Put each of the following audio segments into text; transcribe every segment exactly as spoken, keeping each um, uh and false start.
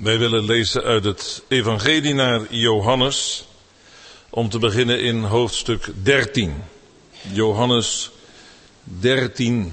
Wij willen lezen uit het Evangelie naar Johannes, om te beginnen in hoofdstuk dertien. Johannes dertien.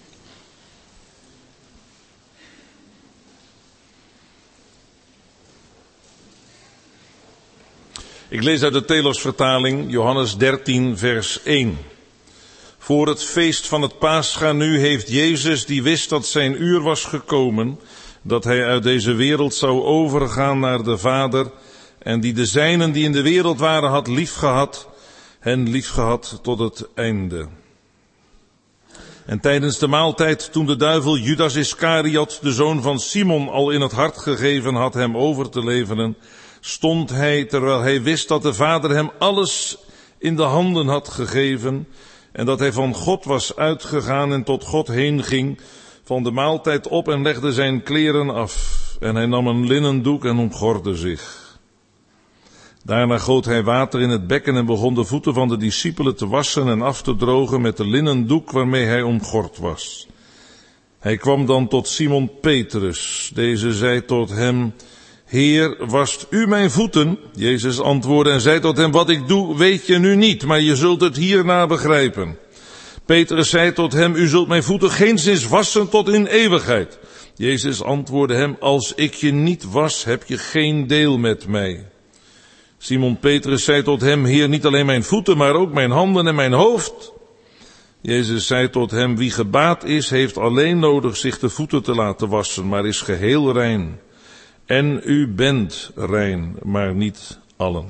Ik lees uit de Telosvertaling, Johannes dertien, vers één. Voor het feest van het Pascha nu heeft Jezus, die wist dat zijn uur was gekomen, dat hij uit deze wereld zou overgaan naar de Vader, en die de zijnen die in de wereld waren had liefgehad, hen liefgehad tot het einde. En tijdens de maaltijd, toen de duivel Judas Iscariot, de zoon van Simon, al in het hart gegeven had hem over te leveren, stond hij, terwijl hij wist dat de Vader hem alles in de handen had gegeven, en dat hij van God was uitgegaan en tot God heen ging, van de maaltijd op en legde zijn kleren af. En hij nam een linnen doek en omgordde zich. Daarna goot hij water in het bekken en begon de voeten van de discipelen te wassen en af te drogen met de linnen doek waarmee hij omgord was. Hij kwam dan tot Simon Petrus. Deze zei tot hem: Heer, wast u mijn voeten? Jezus antwoordde en zei tot hem: Wat ik doe, weet je nu niet, maar je zult het hierna begrijpen. Petrus zei tot hem: U zult mijn voeten geenszins wassen tot in eeuwigheid. Jezus antwoordde hem: Als ik je niet was, heb je geen deel met mij. Simon Petrus zei tot hem: Heer, niet alleen mijn voeten, maar ook mijn handen en mijn hoofd. Jezus zei tot hem: Wie gebaat is, heeft alleen nodig zich de voeten te laten wassen, maar is geheel rein. En u bent rein, maar niet allen.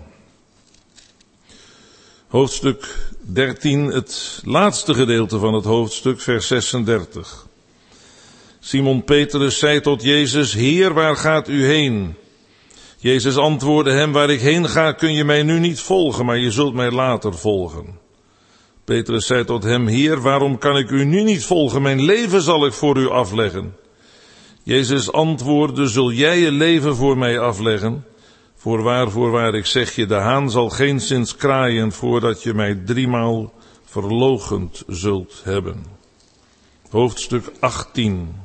Hoofdstuk dertien, het laatste gedeelte van het hoofdstuk, vers zesendertig. Simon Petrus zei tot Jezus: Heer, waar gaat u heen? Jezus antwoordde hem: Waar ik heen ga, kun je mij nu niet volgen, maar je zult mij later volgen. Petrus zei tot hem: Heer, waarom kan ik u nu niet volgen? Mijn leven zal ik voor u afleggen. Jezus antwoordde: Zul jij je leven voor mij afleggen? Voorwaar, voorwaar, ik zeg je, de haan zal geenszins kraaien voordat je mij driemaal verloochend zult hebben. Hoofdstuk achttien.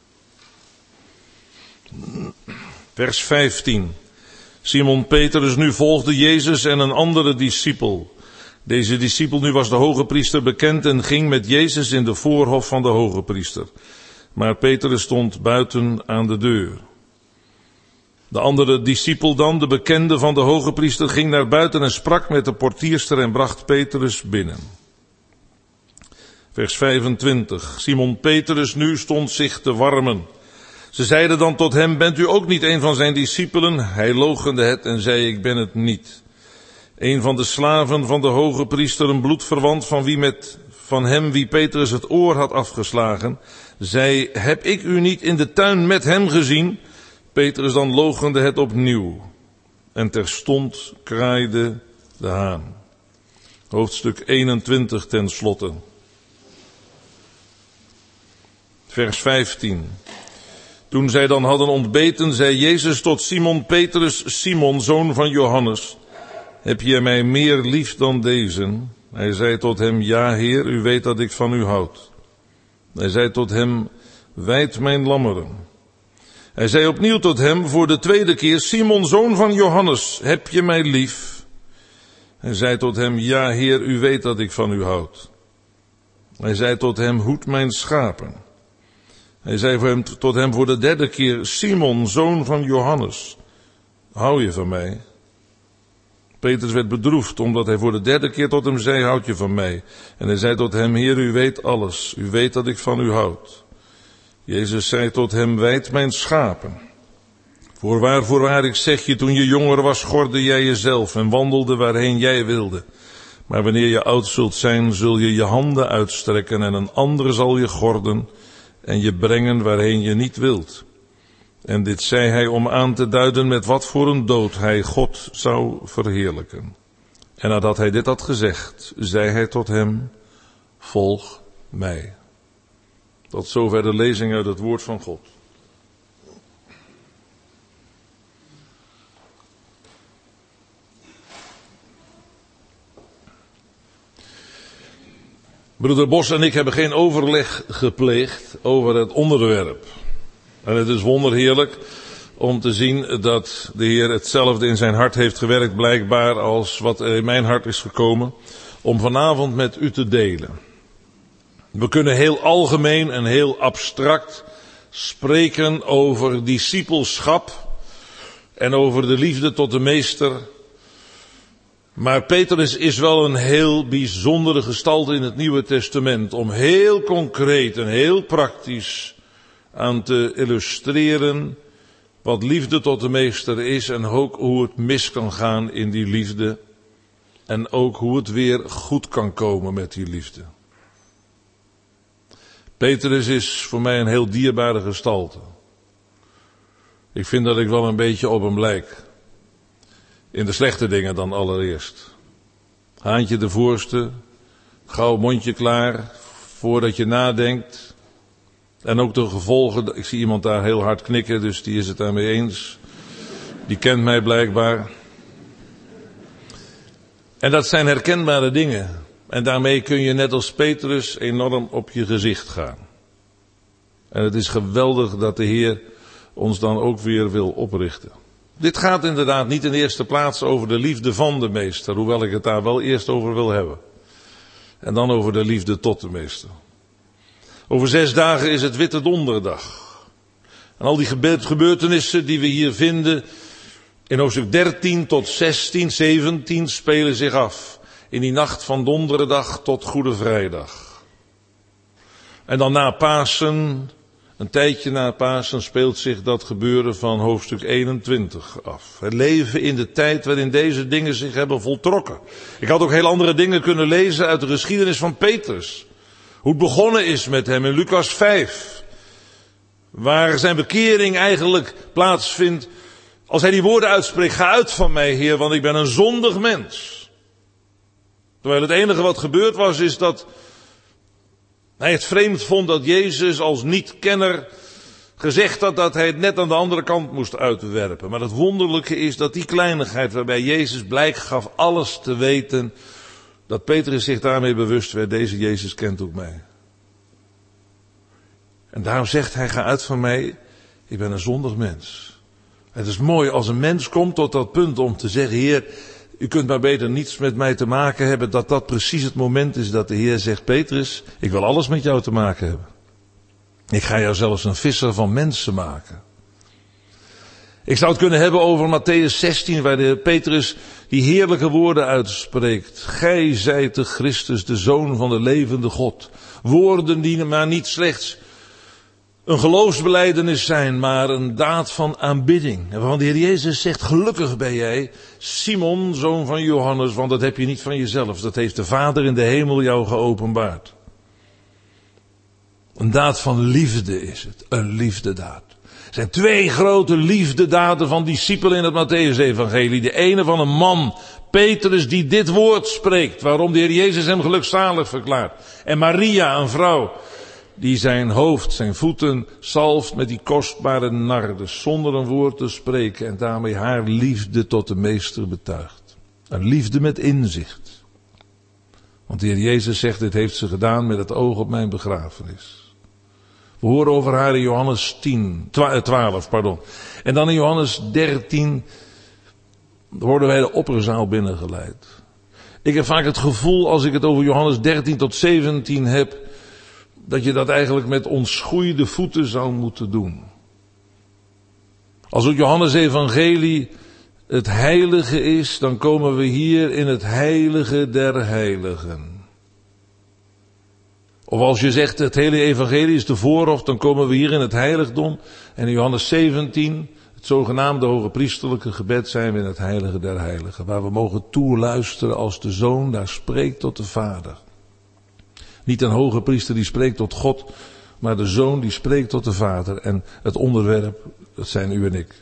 Vers vijftien. Simon Petrus nu volgde Jezus en een andere discipel. Deze discipel nu was de hogepriester bekend en ging met Jezus in de voorhof van de hogepriester. Maar Petrus stond buiten aan de deur. De andere discipel dan, de bekende van de hogepriester, ging naar buiten en sprak met de portierster en bracht Petrus binnen. Vers vijfentwintig. Simon Petrus nu stond zich te warmen. Ze zeiden dan tot hem: Bent u ook niet een van zijn discipelen? Hij loochende het en zei: Ik ben het niet. Een van de slaven van de hogepriester, een bloedverwant van wie met, van hem wie Petrus het oor had afgeslagen, zei: Heb ik u niet in de tuin met hem gezien? Petrus dan loochende het opnieuw. En terstond kraaide de haan. Hoofdstuk eenentwintig ten slotte. Vers vijftien. Toen zij dan hadden ontbeten, zei Jezus tot Simon Petrus: Simon, zoon van Johannes, heb je mij meer lief dan deze? Hij zei tot hem: Ja, Heer, u weet dat ik van u houd. Hij zei tot hem: Wijd mijn lammeren. Hij zei opnieuw tot hem voor de tweede keer: Simon, zoon van Johannes, heb je mij lief? Hij zei tot hem: Ja, Heer, u weet dat ik van u houd. Hij zei tot hem: Hoed mijn schapen. Hij zei voor hem, tot hem voor de derde keer: Simon, zoon van Johannes, hou je van mij? Petrus werd bedroefd, omdat hij voor de derde keer tot hem zei: Houd je van mij? En hij zei tot hem: Heer, u weet alles. U weet dat ik van u houd. Jezus zei tot hem: Wijd mijn schapen. Voorwaar, voorwaar, ik zeg je, toen je jonger was, gordde jij jezelf en wandelde waarheen jij wilde. Maar wanneer je oud zult zijn, zul je je handen uitstrekken en een ander zal je gorden en je brengen waarheen je niet wilt. En dit zei hij om aan te duiden met wat voor een dood hij God zou verheerlijken. En nadat hij dit had gezegd, zei hij tot hem: Volg mij. Tot zover de lezing uit het woord van God. Broeder Bos en ik hebben geen overleg gepleegd over het onderwerp. En het is wonderheerlijk om te zien dat de Heer hetzelfde in zijn hart heeft gewerkt, blijkbaar, als wat er in mijn hart is gekomen, om vanavond met u te delen. We kunnen heel algemeen en heel abstract spreken over discipelschap en over de liefde tot de meester. Maar Petrus is wel een heel bijzondere gestalte in het Nieuwe Testament om heel concreet en heel praktisch aan te illustreren wat liefde tot de meester is en ook hoe het mis kan gaan in die liefde en ook hoe het weer goed kan komen met die liefde. Petrus is voor mij een heel dierbare gestalte. Ik vind dat ik wel een beetje op hem lijk. In de slechte dingen dan allereerst. Haantje de voorste, gauw mondje klaar, voordat je nadenkt. En ook de gevolgen, ik zie iemand daar heel hard knikken, dus die is het daarmee eens. Die kent mij blijkbaar. En dat zijn herkenbare dingen. En daarmee kun je net als Petrus enorm op je gezicht gaan. En het is geweldig dat de Heer ons dan ook weer wil oprichten. Dit gaat inderdaad niet in de eerste plaats over de liefde van de meester, hoewel ik het daar wel eerst over wil hebben. En dan over de liefde tot de meester. Over zes dagen is het Witte Donderdag. En al die gebeurtenissen die we hier vinden in hoofdstuk dertien tot zestien, zeventien spelen zich af. In die nacht van donderdag tot Goede Vrijdag. En dan na Pasen, een tijdje na Pasen, speelt zich dat gebeuren van hoofdstuk eenentwintig af. Het leven in de tijd waarin deze dingen zich hebben voltrokken. Ik had ook heel andere dingen kunnen lezen uit de geschiedenis van Petrus. Hoe het begonnen is met hem in Lucas vijf. Waar zijn bekering eigenlijk plaatsvindt. Als hij die woorden uitspreekt, ga uit van mij, Heer, want ik ben een zondig mens. Terwijl het enige wat gebeurd was, is dat hij het vreemd vond dat Jezus als niet-kenner gezegd had dat hij het net aan de andere kant moest uitwerpen. Maar het wonderlijke is dat die kleinigheid waarbij Jezus blijk gaf alles te weten, dat Petrus zich daarmee bewust werd, deze Jezus kent ook mij. En daarom zegt hij, ga uit van mij, ik ben een zondig mens. Het is mooi als een mens komt tot dat punt om te zeggen, Heer, u kunt maar beter niets met mij te maken hebben, dat dat precies het moment is dat de Heer zegt, Petrus, ik wil alles met jou te maken hebben. Ik ga jou zelfs een visser van mensen maken. Ik zou het kunnen hebben over Matthäus zestien, waar de Petrus die heerlijke woorden uitspreekt. Gij zijt de Christus, de Zoon van de levende God. Woorden die maar niet slechts een geloofsbelijdenis zijn, maar een daad van aanbidding. En waarvan de Heer Jezus zegt, gelukkig ben jij, Simon, zoon van Johannes, want dat heb je niet van jezelf. Dat heeft de Vader in de hemel jou geopenbaard. Een daad van liefde is het, een liefdedaad. Er zijn twee grote liefdedaden van discipelen in het Matthäus-evangelie. De ene van een man, Petrus, die dit woord spreekt, waarom de Heer Jezus hem gelukzalig verklaart. En Maria, een vrouw, die zijn hoofd, zijn voeten zalft met die kostbare nardes, zonder een woord te spreken en daarmee haar liefde tot de meester betuigt. Een liefde met inzicht. Want de Heer Jezus zegt, dit heeft ze gedaan met het oog op mijn begrafenis. We horen over haar in Johannes tien, twaalf, pardon. En dan in Johannes dertien worden wij de opperzaal binnengeleid. Ik heb vaak het gevoel, als ik het over Johannes dertien tot zeventien heb, dat je dat eigenlijk met ontschoeide voeten zou moeten doen. Als het Johannes-evangelie het heilige is, dan komen we hier in het heilige der heiligen. Of als je zegt het hele evangelie is de voorhof, dan komen we hier in het heiligdom. En in Johannes zeventien, het zogenaamde hoge priesterlijke gebed, zijn we in het heilige der heiligen. Waar we mogen toeluisteren als de Zoon daar spreekt tot de Vader. Niet een hoge priester die spreekt tot God, maar de Zoon die spreekt tot de Vader. En het onderwerp, dat zijn u en ik.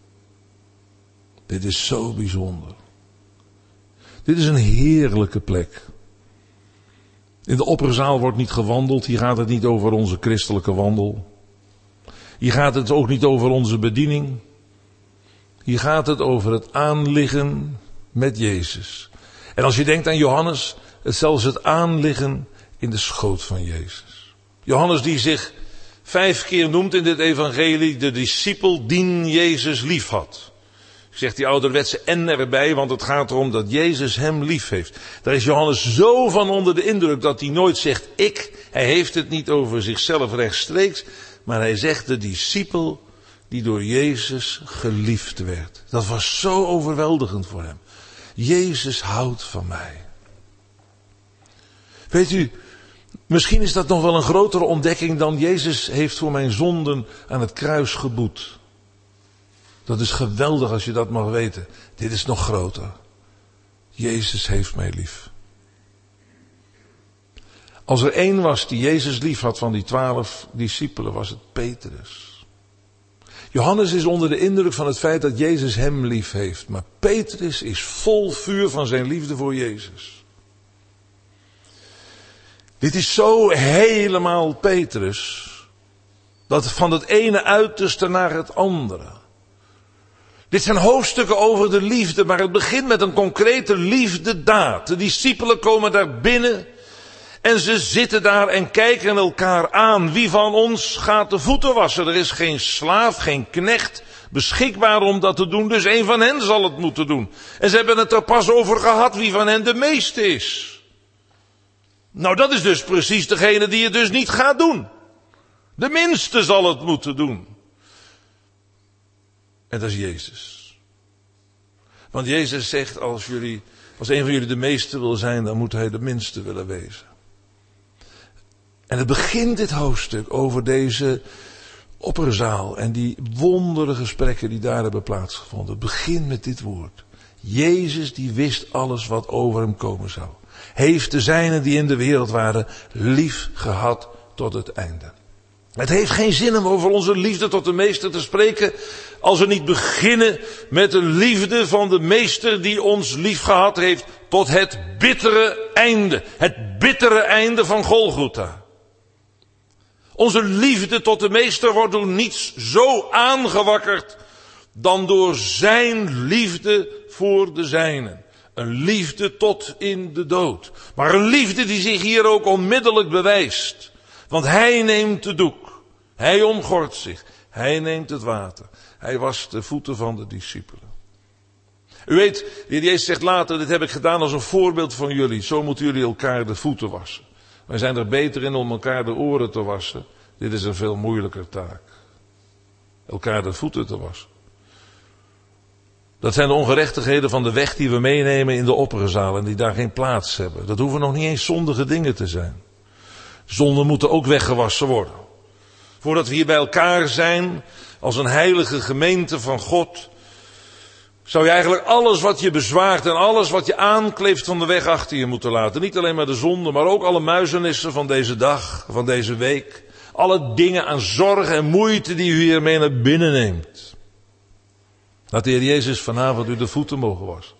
Dit is zo bijzonder. Dit is een heerlijke plek. In de opperzaal wordt niet gewandeld. Hier gaat het niet over onze christelijke wandel. Hier gaat het ook niet over onze bediening. Hier gaat het over het aanliggen met Jezus. En als je denkt aan Johannes, het zelfs het aanliggen in de schoot van Jezus. Johannes die zich vijf keer noemt in dit evangelie de discipel die Jezus lief had. Ik zeg die ouderwetse en erbij, want het gaat erom dat Jezus hem lief heeft. Daar is Johannes zo van onder de indruk dat hij nooit zegt ik. Hij heeft het niet over zichzelf rechtstreeks, maar hij zegt de discipel die door Jezus geliefd werd. Dat was zo overweldigend voor hem. Jezus houdt van mij. Weet u, misschien is dat nog wel een grotere ontdekking dan Jezus heeft voor mijn zonden aan het kruis geboet. Dat is geweldig als je dat mag weten. Dit is nog groter. Jezus heeft mij lief. Als er één was die Jezus lief had van die twaalf discipelen, was het Petrus. Johannes is onder de indruk van het feit dat Jezus hem lief heeft. Maar Petrus is vol vuur van zijn liefde voor Jezus. Dit is zo helemaal Petrus, dat van het ene uiterste naar het andere. Dit zijn hoofdstukken over de liefde, maar het begint met een concrete liefdedaad. De discipelen komen daar binnen en ze zitten daar en kijken elkaar aan. Wie van ons gaat de voeten wassen? Er is geen slaaf, geen knecht beschikbaar om dat te doen, dus een van hen zal het moeten doen. En ze hebben het er pas over gehad wie van hen de meeste is. Nou, dat is dus precies degene die het dus niet gaat doen. De minste zal het moeten doen. En dat is Jezus. Want Jezus zegt, als jullie, als een van jullie de meeste wil zijn, dan moet hij de minste willen wezen. En het begint dit hoofdstuk over deze opperzaal en die wondere gesprekken die daar hebben plaatsgevonden. Het begint met dit woord. Jezus die wist alles wat over hem komen zou. Heeft de zijnen die in de wereld waren lief gehad tot het einde. Het heeft geen zin om over onze liefde tot de meester te spreken als we niet beginnen met de liefde van de meester die ons lief gehad heeft tot het bittere einde. Het bittere einde van Golgotha. Onze liefde tot de meester wordt door niets zo aangewakkerd dan door zijn liefde voor de zijnen. Een liefde tot in de dood. Maar een liefde die zich hier ook onmiddellijk bewijst. Want hij neemt de doek. Hij omgort zich. Hij neemt het water. Hij wast de voeten van de discipelen. U weet, de Heer Jezus zegt later, dit heb ik gedaan als een voorbeeld van jullie. Zo moeten jullie elkaar de voeten wassen. Wij zijn er beter in om elkaar de oren te wassen. Dit is een veel moeilijker taak. Elkaar de voeten te wassen. Dat zijn de ongerechtigheden van de weg die we meenemen in de opperenzaal en die daar geen plaats hebben. Dat hoeven nog niet eens zondige dingen te zijn. Zonden moeten ook weggewassen worden. Voordat we hier bij elkaar zijn, als een heilige gemeente van God, zou je eigenlijk alles wat je bezwaart en alles wat je aankleeft van de weg achter je moeten laten. Niet alleen maar de zonde, maar ook alle muizenissen van deze dag, van deze week. Alle dingen aan zorg en moeite die u hiermee naar binnen neemt. Laat de Heer Jezus vanavond u de voeten mogen wassen.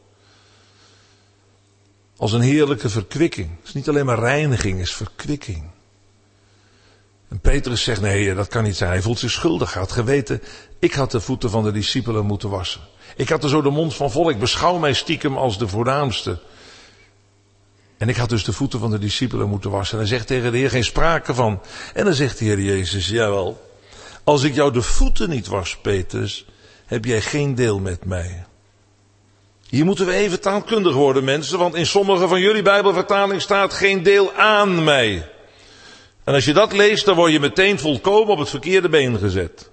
Als een heerlijke verkwikking. Het is niet alleen maar reiniging, het is verkwikking. En Petrus zegt, nee, dat kan niet zijn. Hij voelt zich schuldig. Hij had geweten, ik had de voeten van de discipelen moeten wassen. Ik had er zo de mond van vol. Ik beschouw mij stiekem als de voornaamste. En ik had dus de voeten van de discipelen moeten wassen. En hij zegt tegen de Heer, geen sprake van. En dan zegt de Heer Jezus, jawel. Als ik jou de voeten niet was, Petrus, heb jij geen deel met mij. Hier moeten we even taalkundig worden, mensen. Want in sommige van jullie Bijbelvertalingen staat geen deel aan mij. En als je dat leest, dan word je meteen volkomen op het verkeerde been gezet.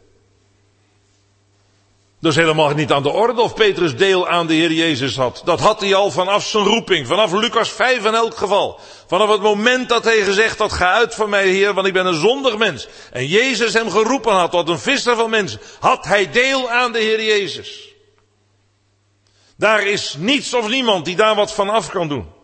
Dat is helemaal niet aan de orde of Petrus deel aan de Heer Jezus had. Dat had hij al vanaf zijn roeping. Vanaf Lucas vijf in elk geval. Vanaf het moment dat hij gezegd had, ga uit van mij Heer, want ik ben een zondig mens. En Jezus hem geroepen had tot een visser van mensen. Had hij deel aan de Heer Jezus. Daar is niets of niemand die daar wat van af kan doen.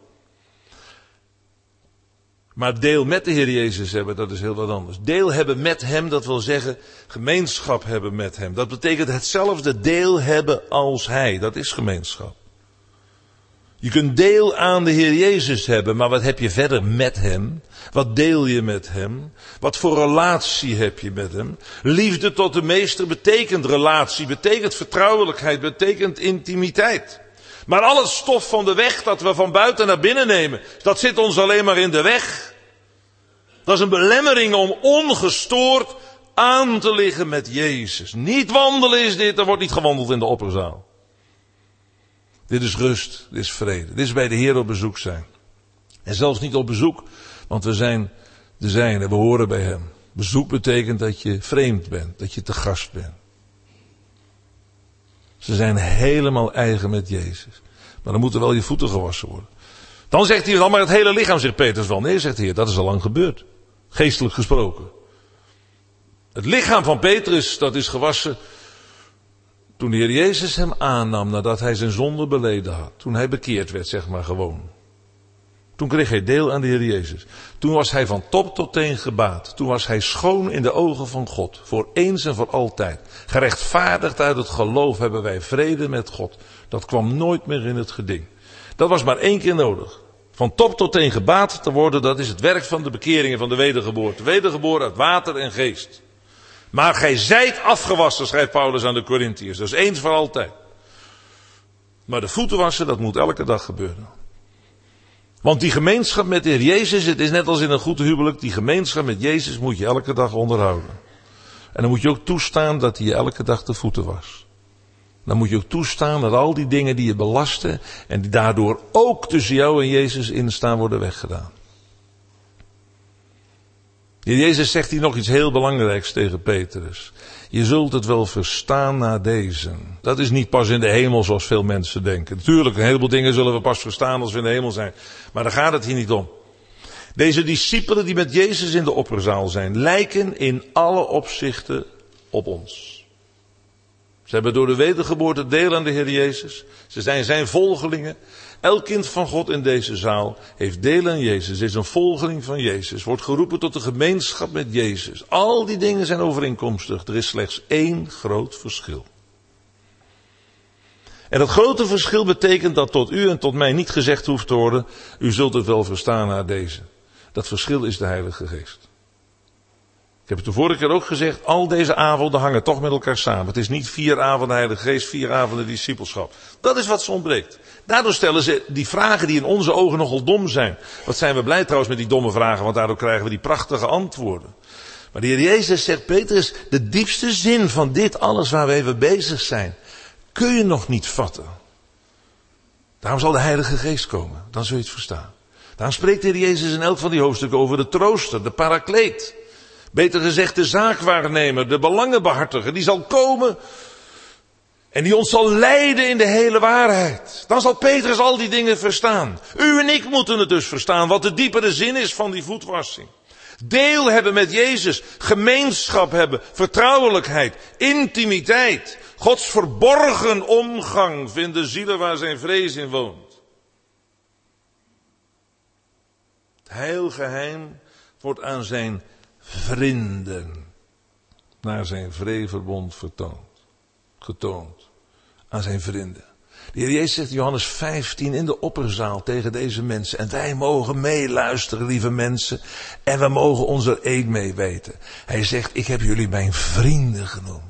Maar deel met de Heer Jezus hebben, dat is heel wat anders. Deel hebben met hem, dat wil zeggen gemeenschap hebben met hem. Dat betekent hetzelfde deel hebben als hij. Dat is gemeenschap. Je kunt deel aan de Heer Jezus hebben, maar wat heb je verder met hem? Wat deel je met hem? Wat voor relatie heb je met hem? Liefde tot de meester betekent relatie, betekent vertrouwelijkheid, betekent intimiteit. Maar al het stof van de weg dat we van buiten naar binnen nemen, dat zit ons alleen maar in de weg. Dat is een belemmering om ongestoord aan te liggen met Jezus. Niet wandelen is dit, er wordt niet gewandeld in de opperzaal. Dit is rust, dit is vrede. Dit is bij de Heer op bezoek zijn. En zelfs niet op bezoek, want we zijn de zijne, we horen bij Hem. Bezoek betekent dat je vreemd bent, dat je te gast bent. Ze zijn helemaal eigen met Jezus. Maar dan moeten wel je voeten gewassen worden. Dan zegt hij dan maar het hele lichaam, zegt Petrus wel. Nee, zegt de Heer, dat is al lang gebeurd. Geestelijk gesproken. Het lichaam van Petrus, dat is gewassen toen de Heer Jezus hem aannam nadat hij zijn zonde beleden had. Toen hij bekeerd werd, zeg maar gewoon. Toen kreeg hij deel aan de Heer Jezus. Toen was hij van top tot teen gebaat. Toen was hij schoon in de ogen van God. Voor eens en voor altijd. Gerechtvaardigd uit het geloof hebben wij vrede met God. Dat kwam nooit meer in het geding. Dat was maar één keer nodig. Van top tot teen gebaat te worden, dat is het werk van de bekering en van de wedergeboorte. Wedergeboren uit water en geest. Maar gij zijt afgewassen, schrijft Paulus aan de Korintiërs. Dat is eens voor altijd. Maar de voeten wassen, dat moet elke dag gebeuren. Want die gemeenschap met de Heer Jezus, het is net als in een goed huwelijk, die gemeenschap met Jezus moet je elke dag onderhouden. En dan moet je ook toestaan dat hij je elke dag de voeten was. Dan moet je ook toestaan dat al die dingen die je belasten en die daardoor ook tussen jou en Jezus instaan worden weggedaan. De Heer Jezus zegt hier nog iets heel belangrijks tegen Petrus. Je zult het wel verstaan na deze. Dat is niet pas in de hemel zoals veel mensen denken. Natuurlijk, een heleboel dingen zullen we pas verstaan als we in de hemel zijn. Maar daar gaat het hier niet om. Deze discipelen die met Jezus in de opperzaal zijn, lijken in alle opzichten op ons. Ze hebben door de wedergeboorte deel aan de Heer Jezus. Ze zijn zijn volgelingen. Elk kind van God in deze zaal heeft deel aan Jezus, is een volgeling van Jezus, wordt geroepen tot de gemeenschap met Jezus. Al die dingen zijn overeenkomstig. Er is slechts één groot verschil. En dat grote verschil betekent dat tot u en tot mij niet gezegd hoeft te worden, u zult het wel verstaan na deze. Dat verschil is de Heilige Geest. Ik heb het de vorige keer ook gezegd, al deze avonden hangen toch met elkaar samen. Het is niet vier avonden Heilige Geest, vier avonden discipelschap. Dat is wat ze ontbreekt. Daardoor stellen ze die vragen die in onze ogen nogal dom zijn. Wat zijn we blij trouwens met die domme vragen, want daardoor krijgen we die prachtige antwoorden. Maar de Heer Jezus zegt, Petrus, de diepste zin van dit alles waar we even bezig zijn, kun je nog niet vatten. Daarom zal de Heilige Geest komen, dan zul je het verstaan. Daarom spreekt de Heer Jezus in elk van die hoofdstukken over de trooster, de parakleet. Beter gezegd de zaakwaarnemer, de belangenbehartiger, die zal komen en die ons zal leiden in de hele waarheid. Dan zal Petrus al die dingen verstaan. U en ik moeten het dus verstaan, wat de diepere zin is van die voetwassing. Deel hebben met Jezus, gemeenschap hebben, vertrouwelijkheid, intimiteit. Gods verborgen omgang vinden zielen waar zijn vrees in woont. Het heilgeheim wordt aan zijn vrienden naar zijn vreeverbond vertoond, getoond, aan zijn vrienden. De Heer Jezus zegt in Johannes vijftien in de opperzaal tegen deze mensen, en wij mogen meeluisteren, lieve mensen, en we mogen onze eed mee weten. Hij zegt, ik heb jullie mijn vrienden genoemd.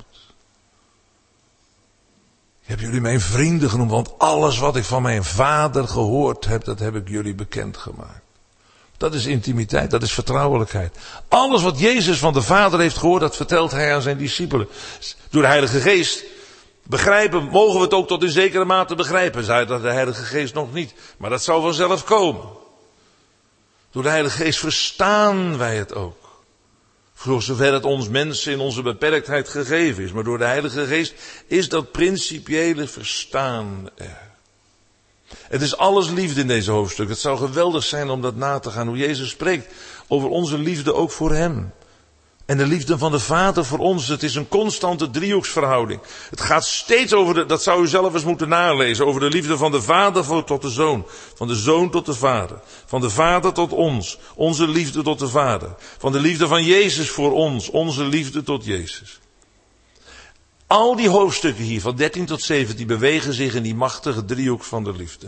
Ik heb jullie mijn vrienden genoemd, want alles wat ik van mijn Vader gehoord heb, dat heb ik jullie bekendgemaakt. Dat is intimiteit, dat is vertrouwelijkheid. Alles wat Jezus van de Vader heeft gehoord, dat vertelt hij aan zijn discipelen. Door de Heilige Geest begrijpen, mogen we het ook tot in zekere mate begrijpen. Zei dat de Heilige Geest nog niet, maar dat zou vanzelf komen. Door de Heilige Geest verstaan wij het ook. Voor zover het ons mensen in onze beperktheid gegeven is. Maar door de Heilige Geest is dat principiële verstaan er. Het is alles liefde in deze hoofdstuk. Het zou geweldig zijn om dat na te gaan. Hoe Jezus spreekt over onze liefde ook voor hem. En de liefde van de Vader voor ons. Het is een constante driehoeksverhouding. Het gaat steeds over de, dat zou u zelf eens moeten nalezen. Over de liefde van de Vader voor, tot de Zoon. Van de Zoon tot de Vader. Van de Vader tot ons. Onze liefde tot de Vader. Van de liefde van Jezus voor ons. Onze liefde tot Jezus. Al die hoofdstukken hier, van dertien tot zeventien, bewegen zich in die machtige driehoek van de liefde.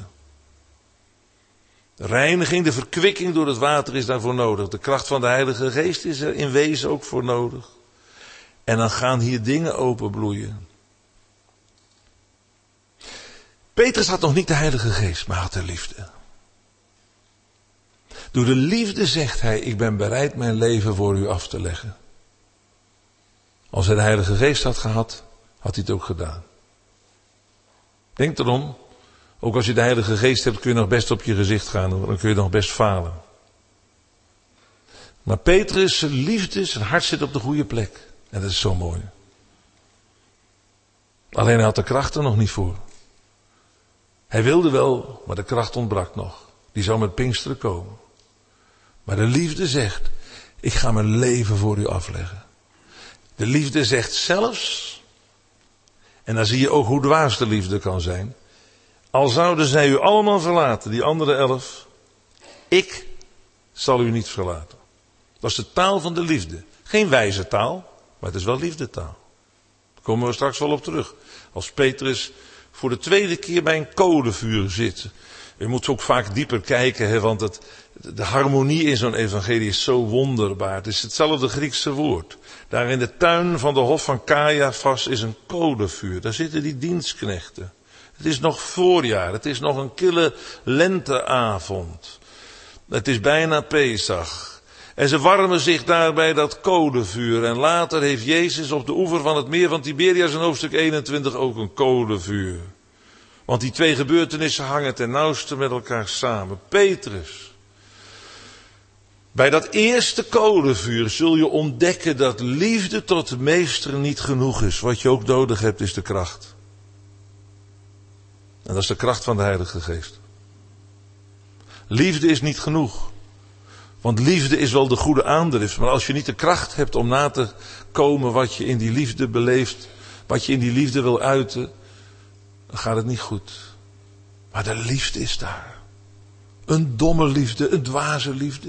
De reiniging, de verkwikking door het water is daarvoor nodig. De kracht van de Heilige Geest is er in wezen ook voor nodig. En dan gaan hier dingen openbloeien. Petrus had nog niet de Heilige Geest, maar had de liefde. Door de liefde zegt hij, ik ben bereid mijn leven voor u af te leggen. Als hij de Heilige Geest had gehad, had hij het ook gedaan. Denk erom, ook als je de Heilige Geest hebt, kun je nog best op je gezicht gaan. Dan kun je nog best falen. Maar Petrus, zijn liefde, zijn hart zit op de goede plek. En dat is zo mooi. Alleen hij had de kracht er nog niet voor. Hij wilde wel, maar de kracht ontbrak nog. Die zou met Pinksteren komen. Maar de liefde zegt, ik ga mijn leven voor u afleggen. De liefde zegt zelfs, en dan zie je ook hoe dwaas de liefde kan zijn. Al zouden zij u allemaal verlaten, die andere elf, ik zal u niet verlaten. Dat is de taal van de liefde. Geen wijze taal, maar het is wel liefdetaal. Daar komen we straks wel op terug. Als Petrus voor de tweede keer bij een kolenvuur zit. Je moet ook vaak dieper kijken, hè, want het, de harmonie in zo'n evangelie is zo wonderbaar. Het is hetzelfde Griekse woord. Daar in de tuin van de hof van Caiaphas is een kolenvuur. Daar zitten die dienstknechten. Het is nog voorjaar, het is nog een kille lenteavond. Het is bijna Pesach. En ze warmen zich daar bij dat kolenvuur. En later heeft Jezus op de oever van het meer van Tiberias in hoofdstuk eenentwintig ook een kolenvuur. Want die twee gebeurtenissen hangen ten nauwste met elkaar samen. Petrus. Bij dat eerste kolenvuur zul je ontdekken dat liefde tot de meester niet genoeg is. Wat je ook nodig hebt is de kracht. En dat is de kracht van de Heilige Geest. Liefde is niet genoeg. Want liefde is wel de goede aandrift. Maar als je niet de kracht hebt om na te komen wat je in die liefde beleeft. Wat je in die liefde wil uiten. Dan gaat het niet goed. Maar de liefde is daar. Een domme liefde. Een dwaze liefde.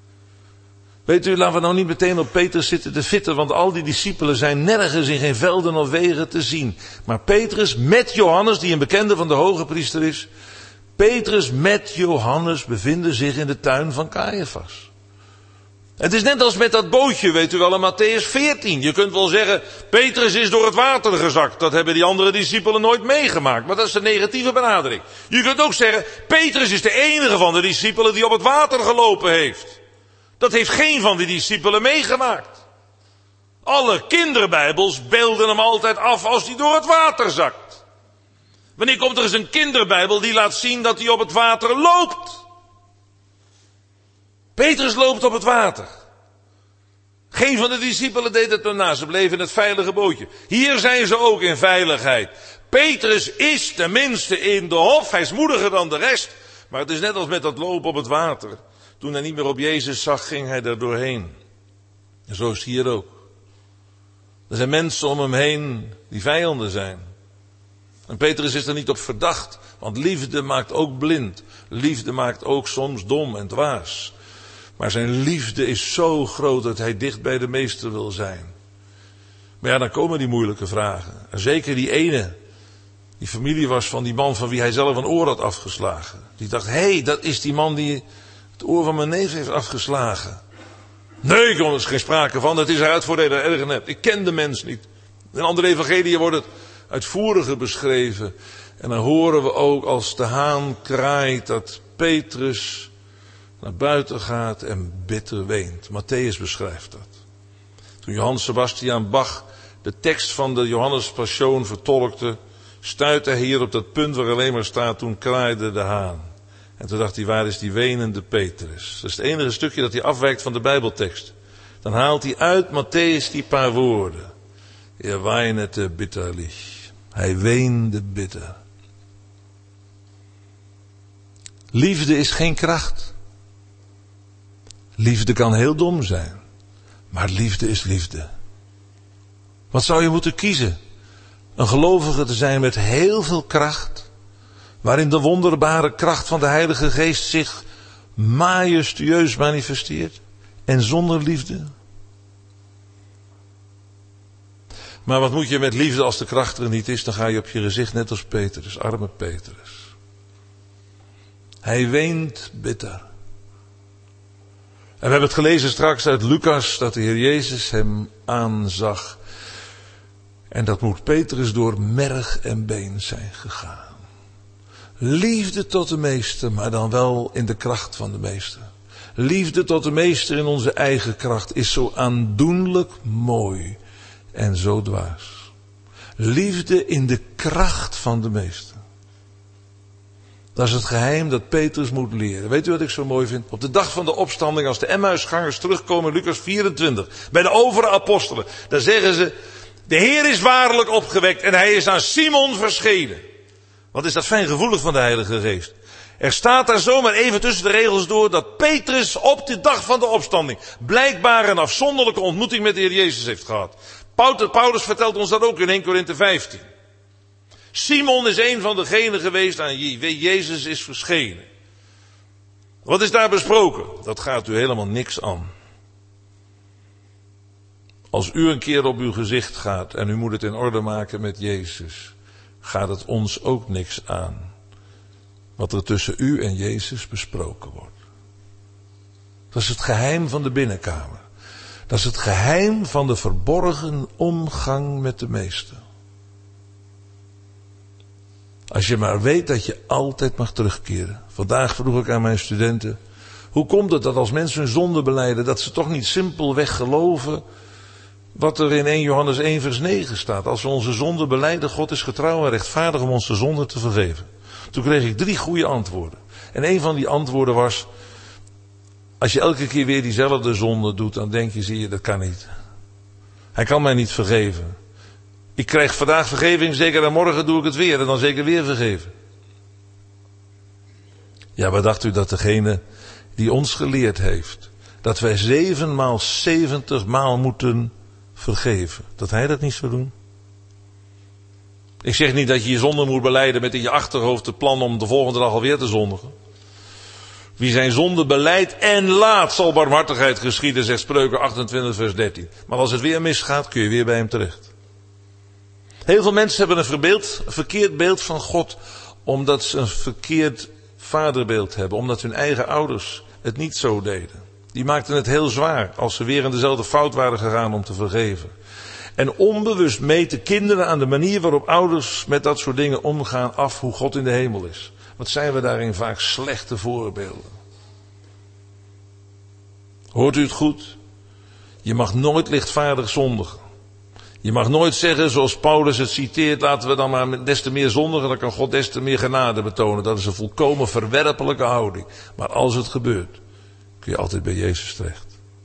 Weet u, laten we nou niet meteen op Petrus zitten te vitten. Want al die discipelen zijn nergens in geen velden of wegen te zien. Maar Petrus met Johannes, die een bekende van de hoge priester is. Petrus met Johannes bevinden zich in de tuin van Caiaphas. Het is net als met dat bootje, weet u wel, in Matthäus veertien. Je kunt wel zeggen, Petrus is door het water gezakt. Dat hebben die andere discipelen nooit meegemaakt. Maar dat is de negatieve benadering. Je kunt ook zeggen, Petrus is de enige van de discipelen die op het water gelopen heeft. Dat heeft geen van die discipelen meegemaakt. Alle kinderbijbels beelden hem altijd af als hij door het water zakt. Wanneer komt er eens een kinderbijbel die laat zien dat hij op het water loopt? Petrus loopt op het water. Geen van de discipelen deed het erna. Ze bleven in het veilige bootje. Hier zijn ze ook in veiligheid. Petrus is tenminste in de hof. Hij is moediger dan de rest. Maar het is net als met dat lopen op het water. Toen hij niet meer op Jezus zag, ging hij er doorheen. En zo is het hier ook. Er zijn mensen om hem heen die vijanden zijn. En Petrus is er niet op verdacht. Want liefde maakt ook blind. Liefde maakt ook soms dom en dwaas. Maar zijn liefde is zo groot dat hij dicht bij de meester wil zijn. Maar ja, dan komen die moeilijke vragen. En zeker die ene. Die familie was van die man van wie hij zelf een oor had afgeslagen. Die dacht, hé, hey, dat is die man die het oor van mijn neef heeft afgeslagen. Nee, er is geen sprake van. Het is eruit voor dat je er erg in hebt. Ik ken de mens niet. In andere evangeliën wordt het uitvoeriger beschreven. En dan horen we ook als de haan kraait dat Petrus naar buiten gaat en bitter weent. Matthäus beschrijft dat. Toen Johann Sebastian Bach de tekst van de Johannes Passion vertolkte, stuitte hij hier op dat punt waar alleen maar staat, toen kraaide de haan. En toen dacht hij, waar is die wenende Petrus? Dat is het enige stukje dat hij afwijkt van de Bijbeltekst. Dan haalt hij uit Matthäus die paar woorden. Er weinete bitterlich. Hij weende bitter. Liefde is geen kracht. Liefde kan heel dom zijn. Maar liefde is liefde. Wat zou je moeten kiezen? Een gelovige te zijn met heel veel kracht. Waarin de wonderbare kracht van de Heilige Geest zich majestueus manifesteert. En zonder liefde. Maar wat moet je met liefde als de kracht er niet is? Dan ga je op je gezicht net als Petrus, arme Petrus. Hij weent bitter. En we hebben het gelezen straks uit Lucas dat de Heer Jezus hem aanzag. En dat moet Petrus door merg en been zijn gegaan. Liefde tot de meester, maar dan wel in de kracht van de meester. Liefde tot de meester in onze eigen kracht is zo aandoenlijk mooi. en zo dwaas. Liefde in de kracht van de meester. Dat is het geheim dat Petrus moet leren. Weet u wat ik zo mooi vind? Op de dag van de opstanding, als de Emmausgangers terugkomen, Lucas vierentwintig, bij de overige apostelen, dan zeggen ze, de Heer is waarlijk opgewekt en hij is aan Simon verschenen. Wat is dat fijngevoelig van de Heilige Geest. Er staat daar zomaar even tussen de regels door dat Petrus op de dag van de opstanding blijkbaar een afzonderlijke ontmoeting met de Heer Jezus heeft gehad. Paulus vertelt ons dat ook in Eerste Korinthe vijftien. Simon is een van degenen geweest aan wie Jezus is verschenen. Wat is daar besproken? Dat gaat u helemaal niks aan. Als u een keer op uw gezicht gaat en u moet het in orde maken met Jezus, gaat het ons ook niks aan. Wat er tussen u en Jezus besproken wordt. Dat is het geheim van de binnenkamer. Dat is het geheim van de verborgen omgang met de meester. Als je maar weet dat je altijd mag terugkeren. Vandaag vroeg ik aan mijn studenten, hoe komt het dat als mensen hun zonde belijden, dat ze toch niet simpelweg geloven wat er in Eerste Johannes één vers negen staat. Als we onze zonde belijden, God is getrouw en rechtvaardig om ons de zonde te vergeven. Toen kreeg ik drie goede antwoorden. En een van die antwoorden was, als je elke keer weer diezelfde zonde doet, dan denk je, zie je, dat kan niet. Hij kan mij niet vergeven. Ik krijg vandaag vergeving, zeker en morgen doe ik het weer en dan zeker weer vergeven. Ja, wat dacht u dat degene die ons geleerd heeft, dat wij zevenmaal zeventig maal moeten vergeven, dat hij dat niet zou doen? Ik zeg niet dat je je zonde moet belijden met in je achterhoofd het plan om de volgende dag alweer te zondigen. Wie zijn zonde belijdt en laat, zal barmhartigheid geschieden, zegt Spreuken achtentwintig vers dertien. Maar als het weer misgaat, kun je weer bij hem terecht. Heel veel mensen hebben een, verbeeld, een verkeerd beeld van God, omdat ze een verkeerd vaderbeeld hebben, omdat hun eigen ouders het niet zo deden. Die maakten het heel zwaar als ze weer in dezelfde fout waren gegaan om te vergeven. En onbewust meten kinderen aan de manier waarop ouders met dat soort dingen omgaan af hoe God in de hemel is. Wat zijn we daarin vaak slechte voorbeelden. Hoort u het goed? Je mag nooit lichtvaardig zondigen. Je mag nooit zeggen, zoals Paulus het citeert, laten we dan maar des te meer zondigen, dan kan God des te meer genade betonen. Dat is een volkomen verwerpelijke houding. Maar als het gebeurt, kun je altijd bij Jezus terecht.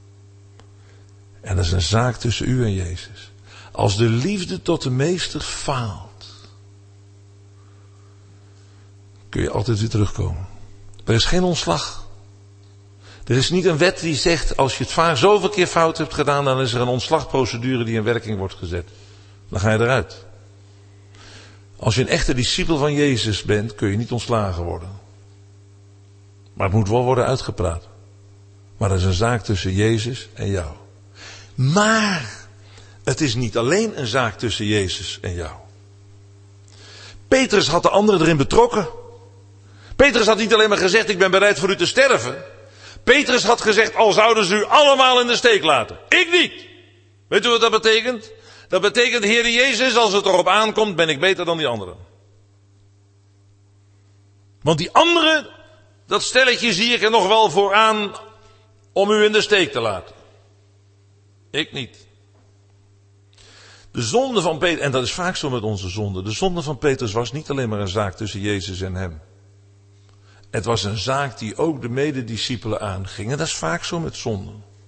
En dat is een zaak tussen u en Jezus. Als de liefde tot de meester faalt, kun je altijd weer terugkomen. Er is geen ontslag. Er is niet een wet die zegt, als je het vaak zoveel keer fout hebt gedaan, dan is er een ontslagprocedure die in werking wordt gezet. Dan ga je eruit. Als je een echte discipel van Jezus bent, kun je niet ontslagen worden. Maar het moet wel worden uitgepraat. Maar dat is een zaak tussen Jezus en jou. Maar het is niet alleen een zaak tussen Jezus en jou. Petrus had de anderen erin betrokken. Petrus had niet alleen maar gezegd, ik ben bereid voor u te sterven. Petrus had gezegd, al zouden ze u allemaal in de steek laten. Ik niet. Weet u wat dat betekent? Dat betekent, Heer Jezus, als het erop aankomt, ben ik beter dan die anderen. Want die anderen, dat stelletje zie ik er nog wel voor aan om u in de steek te laten. Ik niet. De zonde van Petrus, en dat is vaak zo met onze zonde, de zonde van Petrus was niet alleen maar een zaak tussen Jezus en hem. Het was een zaak die ook de medediscipelen aanging. En dat is vaak zo met zonde.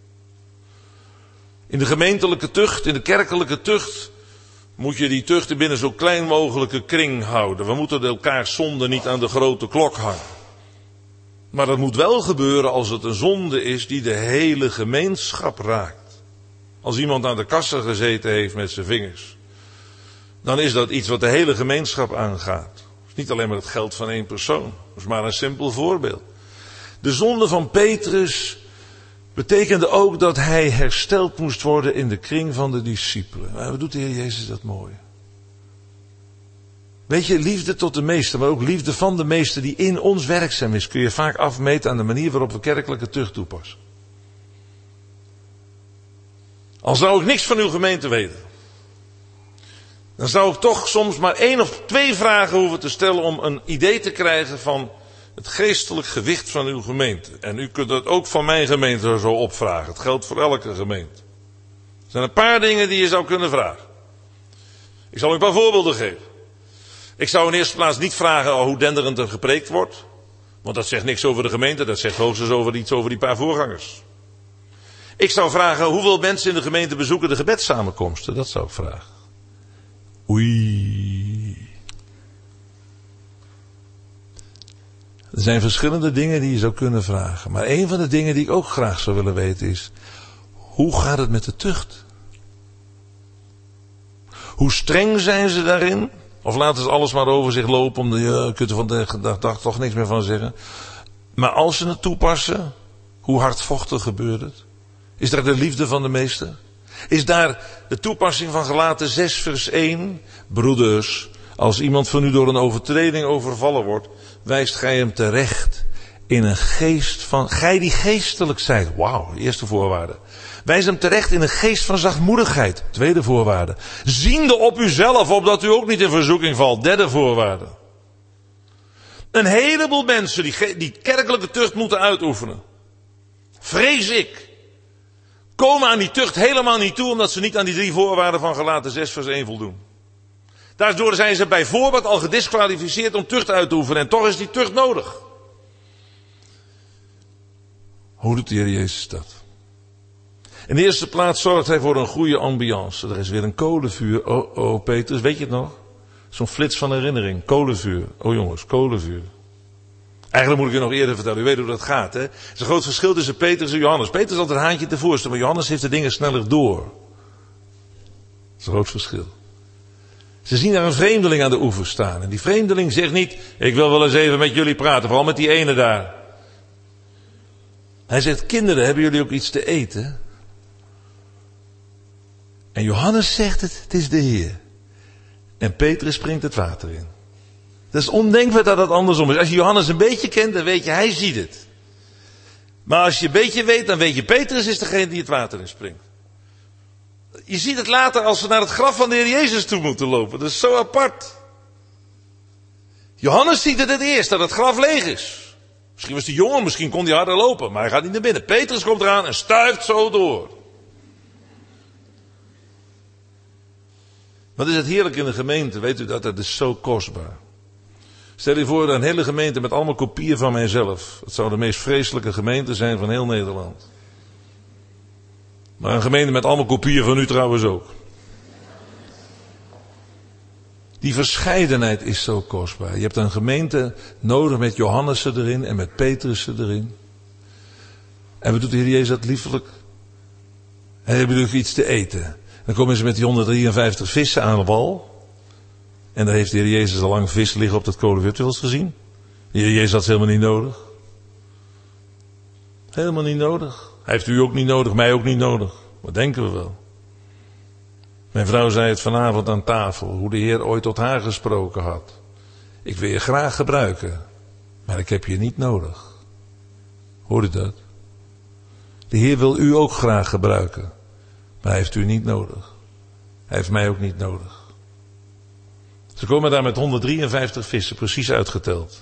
In de gemeentelijke tucht, in de kerkelijke tucht, moet je die tuchten binnen zo klein mogelijke kring houden. We moeten elkaar zonde niet aan de grote klok hangen. Maar dat moet wel gebeuren als het een zonde is die de hele gemeenschap raakt. Als iemand aan de kassa gezeten heeft met zijn vingers, dan is dat iets wat de hele gemeenschap aangaat. Niet alleen maar het geld van één persoon. Dat is maar een simpel voorbeeld. De zonde van Petrus betekende ook dat hij hersteld moest worden in de kring van de discipelen. Maar wat doet de Heer Jezus dat mooi? Weet je, liefde tot de meester, maar ook liefde van de meester die in ons werkzaam is, kun je vaak afmeten aan de manier waarop we kerkelijke tucht toepassen. Al zou ik niks van uw gemeente weten, dan zou ik toch soms maar één of twee vragen hoeven te stellen om een idee te krijgen van het geestelijk gewicht van uw gemeente. En u kunt dat ook van mijn gemeente zo opvragen. Het geldt voor elke gemeente. Er zijn een paar dingen die je zou kunnen vragen. Ik zal u een paar voorbeelden geven. Ik zou in eerste plaats niet vragen hoe denderend er gepreekt wordt. Want dat zegt niks over de gemeente, dat zegt hoogstens over iets over die paar voorgangers. Ik zou vragen hoeveel mensen in de gemeente bezoeken de gebedssamenkomsten. Dat zou ik vragen. Oei. Er zijn verschillende dingen die je zou kunnen vragen. Maar een van de dingen die ik ook graag zou willen weten is: hoe gaat het met de tucht? Hoe streng zijn ze daarin? Of laten ze alles maar over zich lopen, om de uh, kunt er van de dag, dag toch niks meer van zeggen. Maar als ze het toepassen, hoe hardvochtig gebeurt het? Is daar de liefde van de meester? Is daar de toepassing van Galaten zes vers één? Broeders, als iemand van u door een overtreding overvallen wordt, wijst gij hem terecht in een geest van, gij die geestelijk zijt. Wauw, eerste voorwaarde. Wijs hem terecht in een geest van zachtmoedigheid. Tweede voorwaarde. Ziende op uzelf, opdat u ook niet in verzoeking valt. Derde voorwaarde. Een heleboel mensen die, die kerkelijke tucht moeten uitoefenen, vrees ik, komen aan die tucht helemaal niet toe, omdat ze niet aan die drie voorwaarden van Galaten zes vers één voldoen. Daardoor zijn ze bijvoorbeeld al gediskwalificeerd om tucht uit te oefenen. En toch is die tucht nodig. Hoe doet de Heer Jezus dat? In de eerste plaats zorgt hij voor een goede ambiance. Er is weer een kolenvuur. Oh, oh, Petrus, weet je het nog? Zo'n flits van herinnering. Kolenvuur. Oh jongens, kolenvuur. Eigenlijk moet ik je nog eerder vertellen. U weet hoe dat gaat, hè? Er is een groot verschil tussen Petrus en Johannes. Petrus is altijd een haantje te voorste, maar Johannes heeft de dingen sneller door. Dat is een groot verschil. Ze zien daar een vreemdeling aan de oever staan. En die vreemdeling zegt niet: ik wil wel eens even met jullie praten. Vooral met die ene daar. Hij zegt: kinderen, hebben jullie ook iets te eten? En Johannes zegt het, het is de Heer. En Petrus springt het water in. Dat is ondenkbaar dat het andersom is. Als je Johannes een beetje kent, dan weet je, hij ziet het. Maar als je een beetje weet, dan weet je, Petrus is degene die het water in springt. Je ziet het later als ze naar het graf van de Heer Jezus toe moeten lopen. Dat is zo apart. Johannes ziet het het eerst, dat het graf leeg is. Misschien was hij jonger, misschien kon hij harder lopen, maar hij gaat niet naar binnen. Petrus komt eraan en stuift zo door. Wat is het heerlijk in de gemeente, weet u dat, dat is zo kostbaar. Stel je voor een hele gemeente met allemaal kopieën van mijzelf. Het zou de meest vreselijke gemeente zijn van heel Nederland. Maar een gemeente met allemaal kopieën van u trouwens ook. Die verscheidenheid is zo kostbaar. Je hebt een gemeente nodig met Johannessen erin en met Petrussen erin. En wat doet de Heer Jezus dat liefelijk? Hij heeft natuurlijk iets te eten. Dan komen ze met die honderddrieënvijftig vissen aan de wal. En daar heeft de Heer Jezus al lang vis liggen op dat kolenvuur. Heb je wel eens gezien? De Heer Jezus had het helemaal niet nodig. Helemaal niet nodig. Hij heeft u ook niet nodig, mij ook niet nodig. Wat denken we wel? Mijn vrouw zei het vanavond aan tafel, hoe de Heer ooit tot haar gesproken had. Ik wil je graag gebruiken, maar ik heb je niet nodig. Hoor u dat? De Heer wil u ook graag gebruiken, maar hij heeft u niet nodig. Hij heeft mij ook niet nodig. Ze komen daar met honderddrieënvijftig vissen, precies uitgeteld.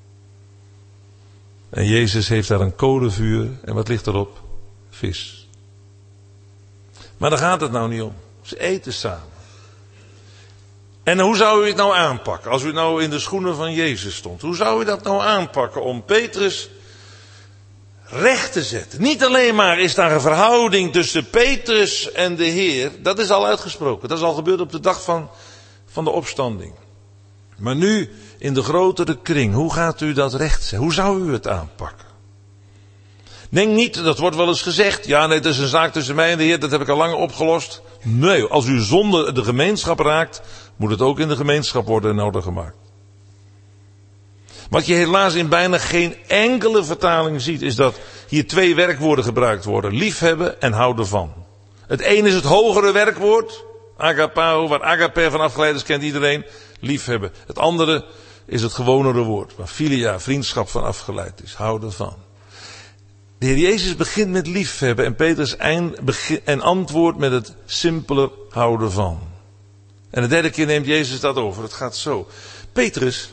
En Jezus heeft daar een kolenvuur, en wat ligt erop? Vis. Maar daar gaat het nou niet om. Ze eten samen. En hoe zou u het nou aanpakken? Als u nou in de schoenen van Jezus stond. Hoe zou u dat nou aanpakken om Petrus recht te zetten? Niet alleen maar is daar een verhouding tussen Petrus en de Heer. Dat is al uitgesproken. Dat is al gebeurd op de dag van, van de opstanding. Maar nu in de grotere kring. Hoe gaat u dat recht zetten? Hoe zou u het aanpakken? Denk niet, dat wordt wel eens gezegd. Ja, nee, het is een zaak tussen mij en de Heer. Dat heb ik al lang opgelost. Nee, als u zonder de gemeenschap raakt, moet het ook in de gemeenschap worden in orde gemaakt. Wat je helaas in bijna geen enkele vertaling ziet, is dat hier twee werkwoorden gebruikt worden. Liefhebben en houden van. Het een is het hogere werkwoord, agapao, waar agape van afgeleid is, kent iedereen. Liefhebben. Het andere is het gewonere woord, waar philia, vriendschap van afgeleid is. Houden van. De Heer Jezus begint met liefhebben en Petrus eind, begin, en antwoordt met het simpeler houden van. En de derde keer neemt Jezus dat over. Het gaat zo. Petrus,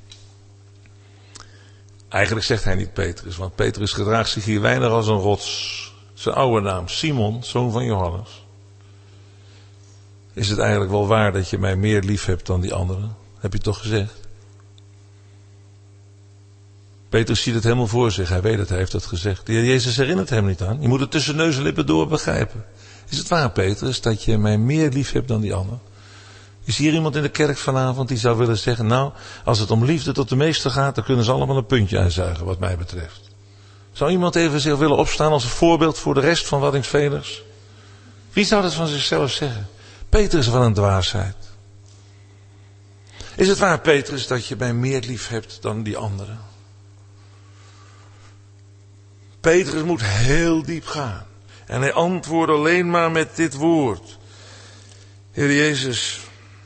eigenlijk zegt hij niet Petrus, want Petrus gedraagt zich hier weinig als een rots. Zijn oude naam, Simon, zoon van Johannes. is het eigenlijk wel waar dat je mij meer lief hebt dan die anderen? Heb je toch gezegd? Petrus ziet het helemaal voor zich. Hij weet het, hij heeft het gezegd. De Heer Jezus herinnert hem niet aan. Je moet het tussen neus en lippen door begrijpen. Is het waar, Petrus, dat je mij meer lief hebt dan die anderen? Is hier iemand in de kerk vanavond die zou willen zeggen, nou, als het om liefde tot de meester gaat, dan kunnen ze allemaal een puntje uitzuigen wat mij betreft. Zou iemand even zich willen opstaan als een voorbeeld voor de rest van Waddinxvelers? Wie zou dat van zichzelf zeggen? Petrus, van een dwaasheid. Is het waar, Petrus, dat je mij meer lief hebt dan die anderen? Petrus moet heel diep gaan. En hij antwoordt alleen maar met dit woord. Heer Jezus,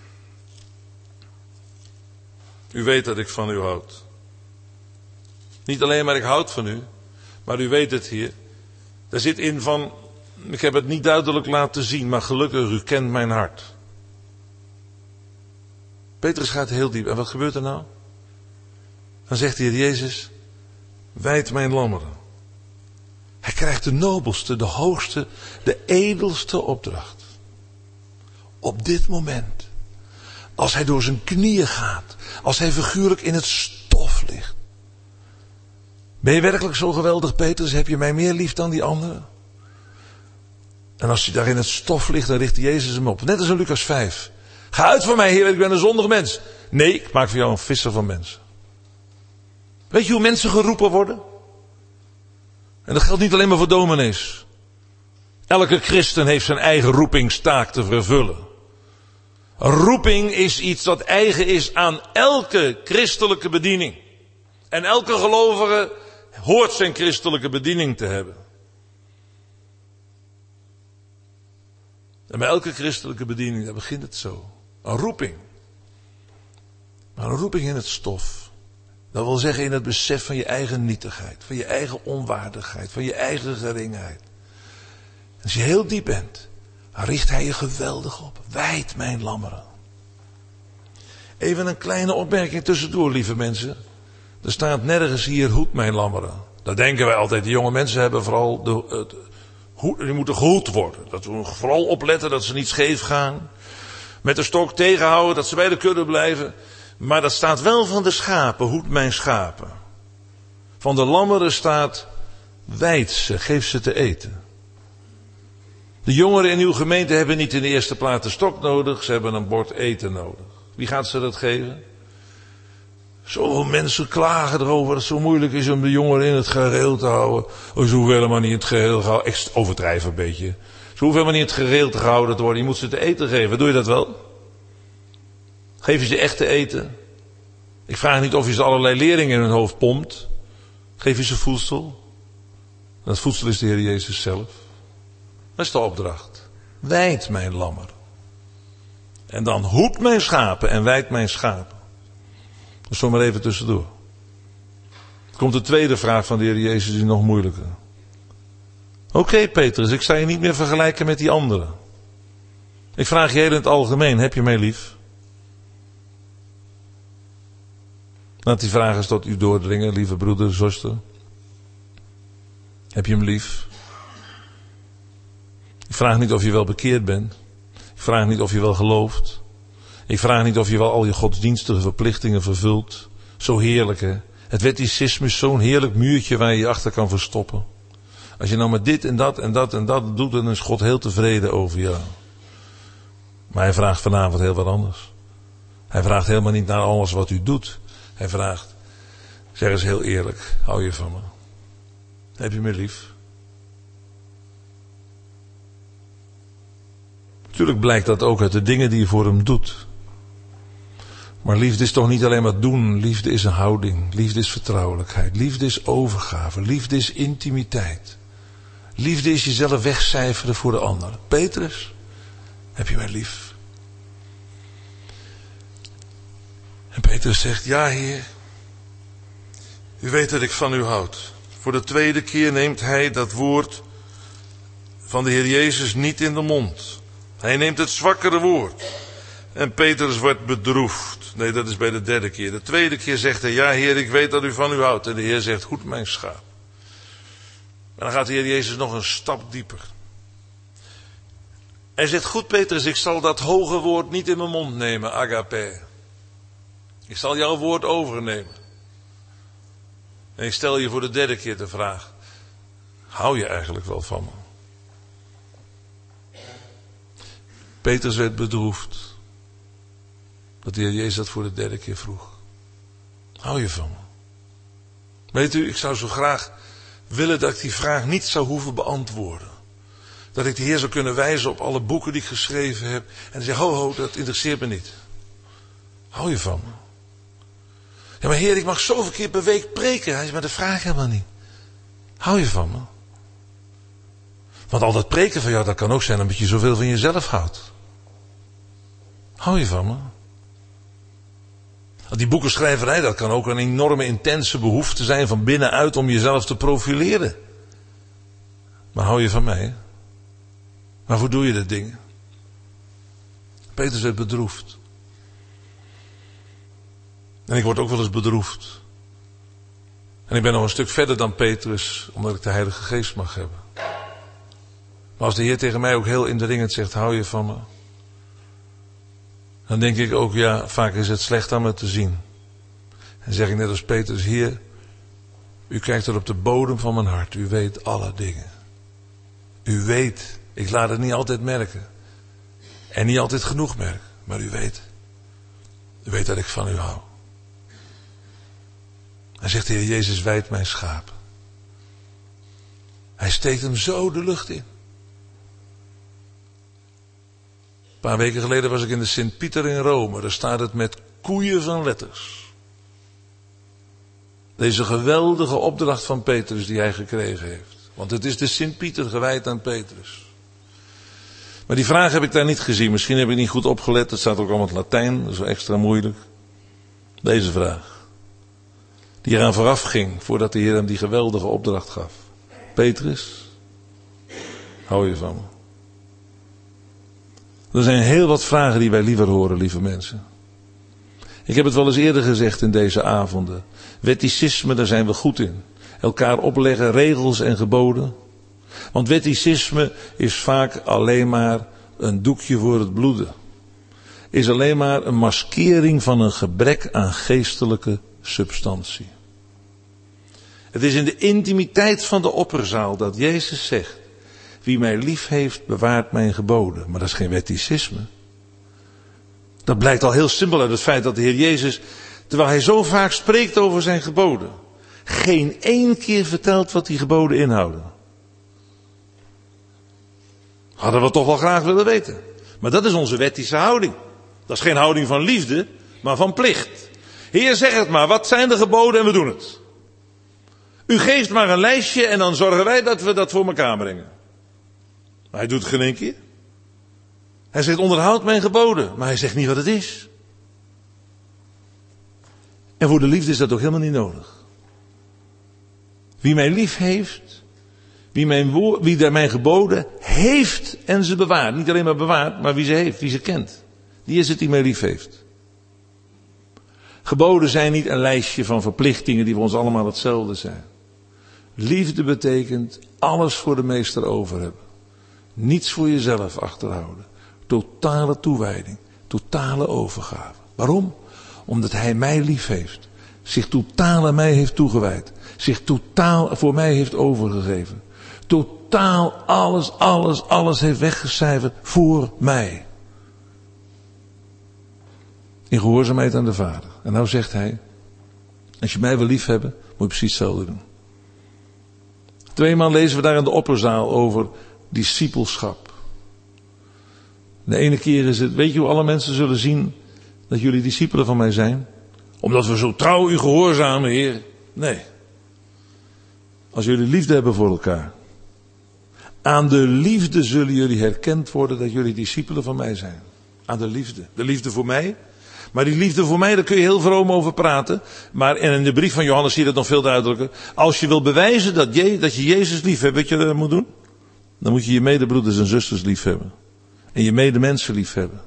u weet dat ik van u houd. Niet alleen maar ik houd van u, maar u weet het, Heer. Daar zit in van, ik heb het niet duidelijk laten zien, maar gelukkig, u kent mijn hart. Petrus gaat heel diep. En wat gebeurt er nou? Dan zegt de Heer Jezus, wijd mijn lammeren. Hij krijgt de nobelste, de hoogste, de edelste opdracht. Op dit moment. Als hij door zijn knieën gaat. Als hij figuurlijk in het stof ligt. Ben je werkelijk zo geweldig, Petrus? Heb je mij meer lief dan die anderen? En als hij daar in het stof ligt, dan richt Jezus hem op. Net als in Lucas vijf. Ga uit van mij, Heer, ik ben een zondig mens. Nee, ik maak van jou een visser van mensen. Weet je hoe mensen geroepen worden? En dat geldt niet alleen maar voor dominees. Elke christen heeft zijn eigen roepingstaak te vervullen. Een roeping is iets dat eigen is aan elke christelijke bediening. En elke gelovige hoort zijn christelijke bediening te hebben. En bij elke christelijke bediening, daar begint het zo. Een roeping. Maar een roeping in het stof. Dat wil zeggen in het besef van je eigen nietigheid. Van je eigen onwaardigheid. Van je eigen geringheid. Als je heel diep bent, dan richt hij je geweldig op. Wijd mijn lammeren. Even een kleine opmerking tussendoor, lieve mensen. Er staat nergens hier, hoed mijn lammeren. Dat denken wij altijd. Die jonge mensen hebben vooral de, het, hoe, die moeten gehoed worden. Dat we vooral opletten dat ze niet scheef gaan. Met de stok tegenhouden dat ze bij de kudde blijven. Maar dat staat wel van de schapen, hoed mijn schapen. Van de lammeren staat, wijd ze, geef ze te eten. De jongeren in uw gemeente hebben niet in de eerste plaats de stok nodig, ze hebben een bord eten nodig. Wie gaat ze dat geven? Zoveel mensen klagen erover dat het zo moeilijk is om de jongeren in het gereel te houden. Oh, ze hoeven helemaal niet in het gereel gehouden. Ik overdrijf een beetje. Ze hoeven helemaal niet in het gereel te gehouden te worden. Je moet ze te eten geven. Doe je dat wel? Geef je ze echt te eten? Ik vraag niet of je ze allerlei leringen in hun hoofd pompt. Geef je ze voedsel? Dat voedsel is de Heer Jezus zelf. Dat is de opdracht. Wijd mijn lammer. En dan hoed mijn schapen en wijd mijn schapen. Dat is zomaar even tussendoor. Er komt de tweede vraag van de Heer Jezus die nog moeilijker. Oké, okay, Petrus, ik sta je niet meer vergelijken met die anderen. Ik vraag je heel in het algemeen, heb je mij lief? Laat die vraag eens tot u doordringen, lieve broeder, zuster. Heb je hem lief? Ik vraag niet of je wel bekeerd bent. Ik vraag niet of je wel gelooft. Ik vraag niet of je wel al je godsdienstige verplichtingen vervult. Zo heerlijk, hè? Het wetticisme is zo'n heerlijk muurtje waar je je achter kan verstoppen. Als je nou maar dit en dat en dat en dat doet, dan is God heel tevreden over jou. Maar hij vraagt vanavond heel wat anders. Hij vraagt helemaal niet naar alles wat u doet. Hij vraagt, zeg eens heel eerlijk, hou je van me? Heb je me lief? Natuurlijk blijkt dat ook uit de dingen die je voor hem doet. Maar liefde is toch niet alleen maar doen. Liefde is een houding. Liefde is vertrouwelijkheid. Liefde is overgave. Liefde is intimiteit. Liefde is jezelf wegcijferen voor de ander. Petrus, heb je mij lief? En Petrus zegt, ja Heer, u weet dat ik van u houd. Voor de tweede keer neemt hij dat woord van de Heer Jezus niet in de mond. Hij neemt het zwakkere woord. En Petrus wordt bedroefd. Nee, dat is bij de derde keer. De tweede keer zegt hij, ja Heer, ik weet dat u van u houdt. En de Heer zegt, hoed mijn schaap. En dan gaat de Heer Jezus nog een stap dieper. Hij zegt, goed Petrus, ik zal dat hoge woord niet in mijn mond nemen, agape. Ik zal jouw woord overnemen. En ik stel je voor de derde keer de vraag, hou je eigenlijk wel van me? Petrus werd bedroefd dat de Heer Jezus dat voor de derde keer vroeg. Hou je van me? Weet u, ik zou zo graag willen dat ik die vraag niet zou hoeven beantwoorden. Dat ik de Heer zou kunnen wijzen op alle boeken die ik geschreven heb. En zeggen, ho ho, dat interesseert me niet. Hou je van me? Ja, maar Heer, ik mag zoveel keer per week preken. Hij zegt, maar dat vraag ik helemaal niet. Hou je van me? Want al dat preken van jou, dat kan ook zijn omdat je zoveel van jezelf houdt. Hou je van me? Die boekenschrijverij, dat kan ook een enorme intense behoefte zijn van binnenuit om jezelf te profileren. Maar hou je van mij? Waarvoor doe je dat ding? Petrus werd bedroefd. En ik word ook wel eens bedroefd. En ik ben nog een stuk verder dan Petrus, omdat ik de Heilige Geest mag hebben. Maar als de Heer tegen mij ook heel indringend zegt, hou je van me? Dan denk ik ook, ja, vaak is het slecht aan me te zien. En zeg ik net als Petrus, Heer, u kijkt er op de bodem van mijn hart. U weet alle dingen. U weet, ik laat het niet altijd merken. En niet altijd genoeg merken. Maar u weet. U weet dat ik van u hou. Hij zegt, de Heer Jezus wijdt mijn schapen. Hij steekt hem zo de lucht in. Een paar weken geleden was ik in de Sint-Pieter in Rome. Daar staat het met koeien van letters. Deze geweldige opdracht van Petrus die hij gekregen heeft. Want het is de Sint-Pieter gewijd aan Petrus. Maar die vraag heb ik daar niet gezien. Misschien heb ik niet goed opgelet. Het staat ook allemaal in het Latijn. Dat is wel extra moeilijk. Deze vraag. Die eraan vooraf ging voordat de Heer hem die geweldige opdracht gaf. Petrus, hou je van me? Er zijn heel wat vragen die wij liever horen, lieve mensen. Ik heb het wel eens eerder gezegd in deze avonden. Wetticisme, daar zijn we goed in. Elkaar opleggen, regels en geboden. Want wetticisme is vaak alleen maar een doekje voor het bloeden. Is alleen maar een maskering van een gebrek aan geestelijke substantie. Het is in de intimiteit van de opperzaal dat Jezus zegt, wie mij lief heeft, bewaart mijn geboden. Maar dat is geen wetticisme. Dat blijkt al heel simpel uit het feit dat de Heer Jezus, terwijl hij zo vaak spreekt over zijn geboden, geen één keer vertelt wat die geboden inhouden. Hadden we toch wel graag willen weten. Maar dat is onze wettische houding. Dat is geen houding van liefde, maar van plicht. Heer, zeg het maar, wat zijn de geboden en we doen het. U geeft maar een lijstje en dan zorgen wij dat we dat voor elkaar brengen. Maar hij doet het geen één keer. Hij zegt, onderhoud mijn geboden. Maar hij zegt niet wat het is. En voor de liefde is dat ook helemaal niet nodig. Wie mij lief heeft, wie mijn, woord, wie daar mijn geboden heeft en ze bewaart. Niet alleen maar bewaart, maar wie ze heeft, wie ze kent. Die is het die mij lief heeft. Geboden zijn niet een lijstje van verplichtingen die voor ons allemaal hetzelfde zijn. Liefde betekent alles voor de meester over hebben. Niets voor jezelf achterhouden. Totale toewijding. Totale overgave. Waarom? Omdat hij mij lief heeft. Zich totaal aan mij heeft toegewijd. Zich totaal voor mij heeft overgegeven. Totaal alles, alles, alles heeft weggecijferd voor mij. In gehoorzaamheid aan de Vader. En nou zegt hij, als je mij wil lief hebben, moet je precies hetzelfde doen. Tweemaal lezen we daar in de opperzaal over discipelschap. De ene keer is het, weet je hoe alle mensen zullen zien dat jullie discipelen van mij zijn? Omdat we zo trouw u gehoorzamen, Heer. Nee. Als jullie liefde hebben voor elkaar. Aan de liefde zullen jullie herkend worden dat jullie discipelen van mij zijn. Aan de liefde. De liefde voor mij. Maar die liefde voor mij, daar kun je heel vroom over praten. Maar in de brief van Johannes zie je dat nog veel duidelijker. Als je wil bewijzen dat je, dat je Jezus lief hebt, weet je wat je moet doen? Dan moet je je medebroeders en zusters lief hebben. En je medemensen lief hebben.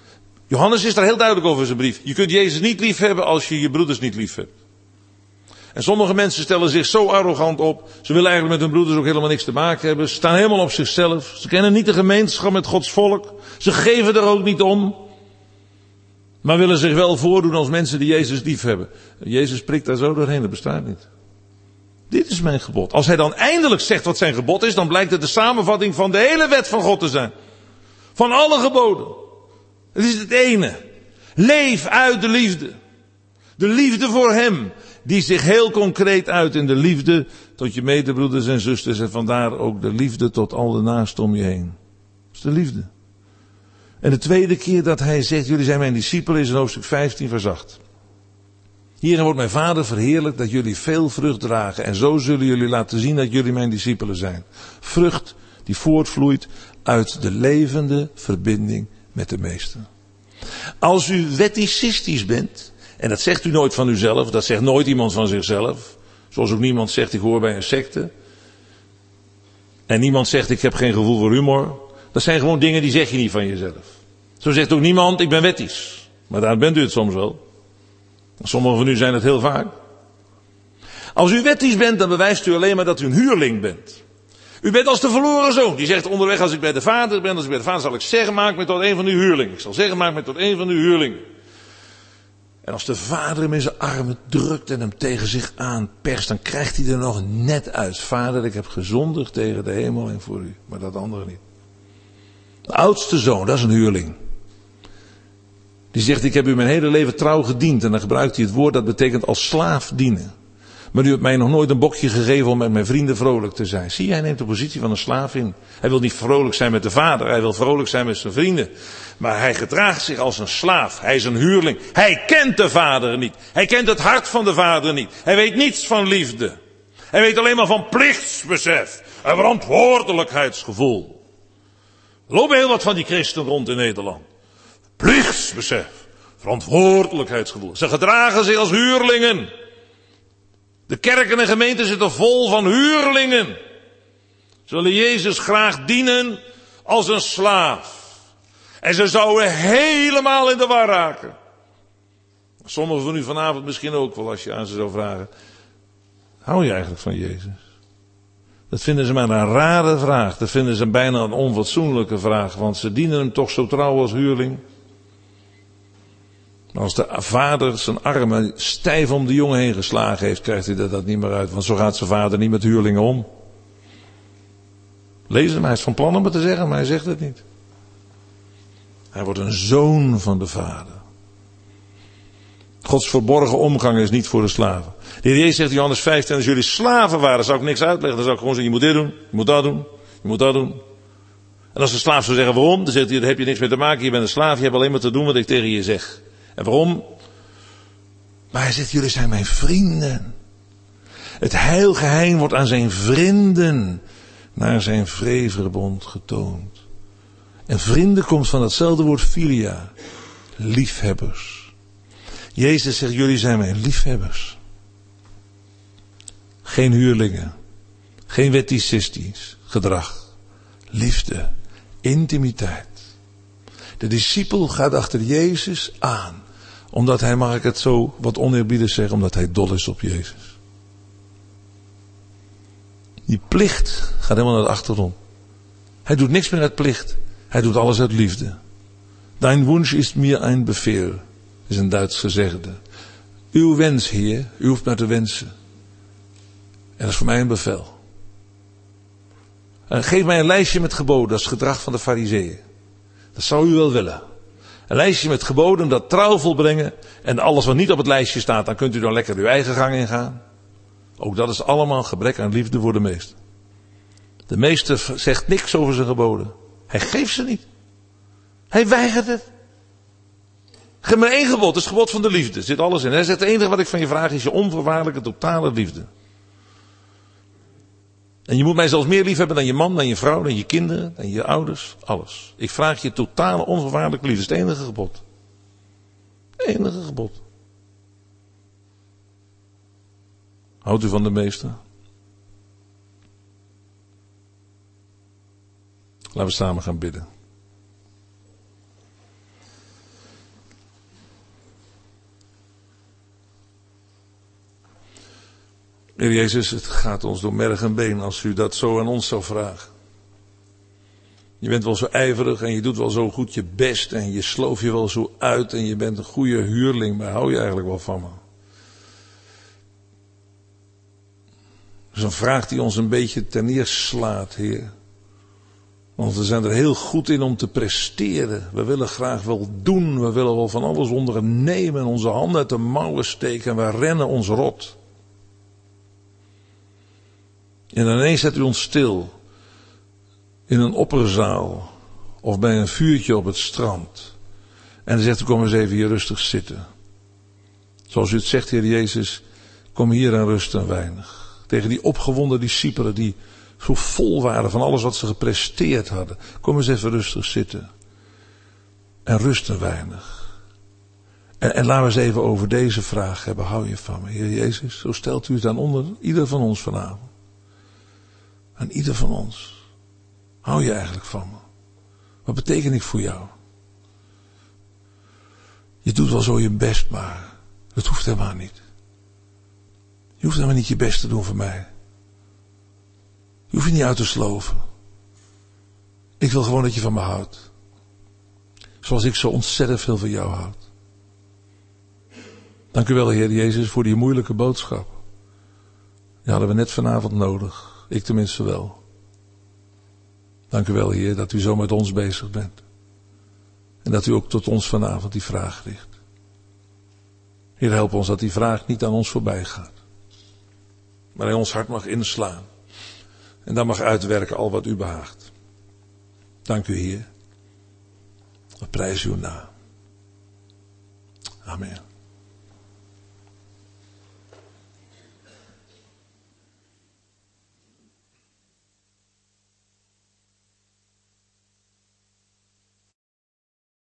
Johannes is daar heel duidelijk over in zijn brief. Je kunt Jezus niet lief hebben als je je broeders niet lief hebt. En sommige mensen stellen zich zo arrogant op. Ze willen eigenlijk met hun broeders ook helemaal niks te maken hebben. Ze staan helemaal op zichzelf. Ze kennen niet de gemeenschap met Gods volk. Ze geven er ook niet om. Maar willen zich wel voordoen als mensen die Jezus lief hebben. Jezus prikt daar zo doorheen, dat bestaat niet. Dit is mijn gebod. Als hij dan eindelijk zegt wat zijn gebod is, dan blijkt het de samenvatting van de hele wet van God te zijn. Van alle geboden. Het is het ene. Leef uit de liefde. De liefde voor hem, die zich heel concreet uit in de liefde tot je medebroeders en zusters. En vandaar ook de liefde tot al de naasten om je heen. Dat is de liefde. En de tweede keer dat hij zegt, jullie zijn mijn discipelen, is in hoofdstuk vijftien vers acht. Hierin wordt mijn Vader verheerlijkt dat jullie veel vrucht dragen. En zo zullen jullie laten zien dat jullie mijn discipelen zijn. Vrucht die voortvloeit uit de levende verbinding met de Meester. Als u weticistisch bent, en dat zegt u nooit van uzelf, dat zegt nooit iemand van zichzelf. Zoals ook niemand zegt, ik hoor bij een secte. En niemand zegt, ik heb geen gevoel voor humor. Dat zijn gewoon dingen die zeg je niet van jezelf. Zo zegt ook niemand, ik ben wettisch. Maar daar bent u het soms wel. Sommigen van u zijn het heel vaak. Als u wettisch bent, dan bewijst u alleen maar dat u een huurling bent. U bent als de verloren zoon. Die zegt onderweg, als ik bij de vader ben, als ik bij de vader zal ik zeggen, maak me tot een van uw huurlingen. Ik zal zeggen, maak me tot een van uw huurlingen. En als de vader hem in zijn armen drukt en hem tegen zich aanperst, dan krijgt hij er nog net uit. Vader, ik heb gezondigd tegen de hemel en voor u. Maar dat andere niet. De oudste zoon, dat is een huurling. Die zegt, ik heb u mijn hele leven trouw gediend. En dan gebruikt hij het woord, dat betekent als slaaf dienen. Maar u hebt mij nog nooit een bokje gegeven om met mijn vrienden vrolijk te zijn. Zie, hij neemt de positie van een slaaf in. Hij wil niet vrolijk zijn met de vader, hij wil vrolijk zijn met zijn vrienden. Maar hij gedraagt zich als een slaaf. Hij is een huurling. Hij kent de vader niet. Hij kent het hart van de vader niet. Hij weet niets van liefde. Hij weet alleen maar van plichtsbesef. En verantwoordelijkheidsgevoel. Er lopen heel wat van die christenen rond in Nederland. Plichtsbesef. Verantwoordelijkheidsgevoel. Ze gedragen zich als huurlingen. De kerken en gemeenten zitten vol van huurlingen. Ze willen Jezus graag dienen als een slaaf. En ze zouden helemaal in de war raken. Sommigen van u vanavond misschien ook wel, als je aan ze zou vragen. Hou je eigenlijk van Jezus? Dat vinden ze maar een rare vraag. Dat vinden ze bijna een onfatsoenlijke vraag. Want ze dienen hem toch zo trouw als huurling. Maar als de vader zijn armen stijf om de jongen heen geslagen heeft, krijgt hij er dat niet meer uit. Want zo gaat zijn vader niet met huurlingen om. Lees hem, hij is van plan om het te zeggen, maar hij zegt het niet. Hij wordt een zoon van de vader. Gods verborgen omgang is niet voor de slaven. De Heer Jezus zegt in Johannes vijftien, als jullie slaven waren, zou ik niks uitleggen. Dan zou ik gewoon zeggen, je moet dit doen, je moet dat doen, je moet dat doen. En als de slaaf zou zeggen waarom, dan zegt hij, daar heb je niks mee te maken, je bent een slaaf, je hebt alleen maar te doen wat ik tegen je zeg. En waarom? Maar hij zegt, jullie zijn mijn vrienden. Het heilgeheim wordt aan zijn vrienden naar zijn vreverbond getoond. En vrienden komt van hetzelfde woord filia. Liefhebbers. Jezus zegt, jullie zijn mijn liefhebbers. Geen huurlingen. Geen weticistisch gedrag. Liefde. Intimiteit. De discipel gaat achter Jezus aan. Omdat hij, mag ik het zo wat oneerbiedig zeggen, omdat hij dol is op Jezus. Die plicht gaat helemaal naar de achtergrond. Hij doet niks meer uit plicht. Hij doet alles uit liefde. Dein Wunsch ist mir ein Befehl. Is een Duits gezegde. Uw wens, Heer, u hoeft maar te wensen. En dat is voor mij een bevel. En geef mij een lijstje met geboden, dat is het gedrag van de Farizeeën. Dat zou u wel willen. Een lijstje met geboden, dat trouw volbrengen. En alles wat niet op het lijstje staat, dan kunt u dan lekker uw eigen gang ingaan. Ook dat is allemaal gebrek aan liefde voor de meester. De meester zegt niks over zijn geboden. Hij geeft ze niet. Hij weigert het. Geef maar één gebod, dat is het gebod van de liefde. Er zit alles in. Hij zegt, het enige wat ik van je vraag is je onvoorwaardelijke totale liefde. En je moet mij zelfs meer lief hebben dan je man, dan je vrouw, dan je kinderen, dan je ouders. Alles. Ik vraag je totale onvoorwaardelijke liefde. Dat is het enige gebod. Het enige gebod. Houdt u van de meester? Laten we samen gaan bidden. Heer Jezus, het gaat ons door merg en been als u dat zo aan ons zou vragen. Je bent wel zo ijverig en je doet wel zo goed je best en je sloof je wel zo uit en je bent een goede huurling, maar hou je eigenlijk wel van me? Dat is een vraag die ons een beetje ten neerslaat, Heer. Want we zijn er heel goed in om te presteren. We willen graag wel doen, we willen wel van alles ondernemen en onze handen uit de mouwen steken en we rennen ons rot. En ineens zet u ons stil. In een opperzaal. Of bij een vuurtje op het strand. En dan zegt u, kom eens even hier rustig zitten. Zoals u het zegt, Heer Jezus, kom hier en rust een weinig. Tegen die opgewonden discipelen die zo vol waren van alles wat ze gepresteerd hadden. Kom eens even rustig zitten. En rust een weinig. En, en laten we eens even over deze vraag hebben. Hou je van me, Heer Jezus? Zo stelt u het aan onder ieder van ons vanavond. Aan ieder van ons. Hou je eigenlijk van me? Wat betekent ik voor jou? Je doet wel zo je best, maar dat hoeft helemaal niet. Je hoeft helemaal niet je best te doen voor mij. Je hoeft je niet uit te sloven. Ik wil gewoon dat je van me houdt. Zoals ik zo ontzettend veel van jou houd. Dank u wel, Heer Jezus, voor die moeilijke boodschap. Die hadden we net vanavond nodig. Ik tenminste wel. Dank u wel, Heer, dat u zo met ons bezig bent. En dat u ook tot ons vanavond die vraag richt. Heer, help ons dat die vraag niet aan ons voorbij gaat. Maar in ons hart mag inslaan. En dan mag uitwerken al wat u behaagt. Dank u, Heer. We prijzen uw naam. Amen.